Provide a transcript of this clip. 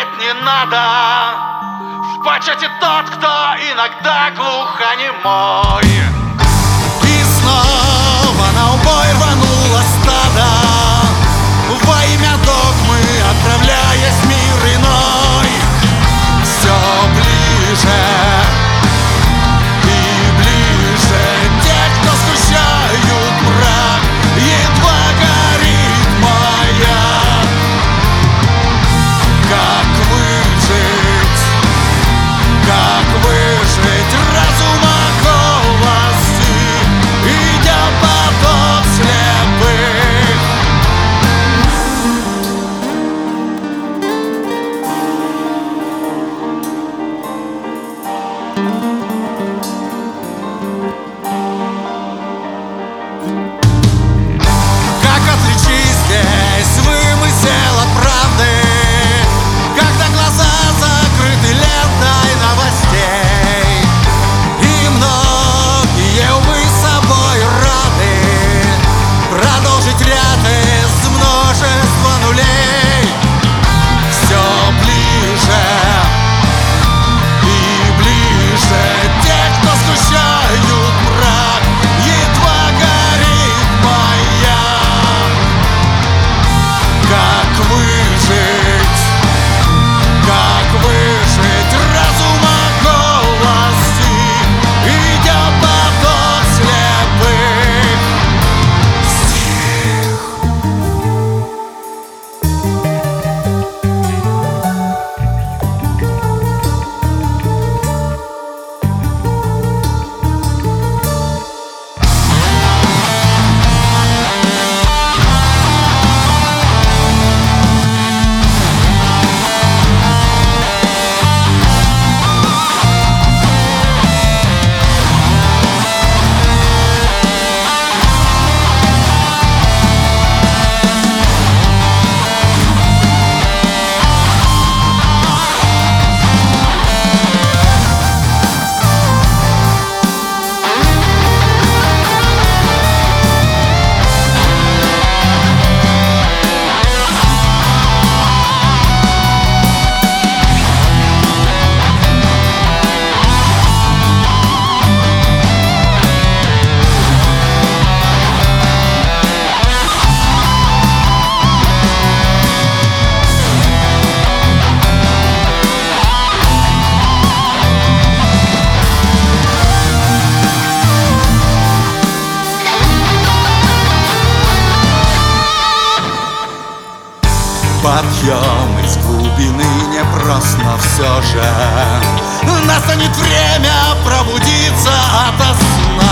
жалеть не надо. В почете тот, кто иногда глухонемой. И снова на убой рвануло стадо, во имя догмы отправляясь в мир иной. Все ближе и ближе те, кто сгущают мрак, едва горит маяк. Как выжить разума голосы, идя поток слепых? Как отличить здесь вымысел от правды, когда глаза закрыты лентой новостей? И многие, увы, собой рады продолжить ряд из множества нулей. Все ближе и ближе те, кто сгущают мрак, едва горит маяк. Как выжить разума голосы, идя поток слепых? Подъем из глубины непрост, но все же настанет время пробудиться ото сна.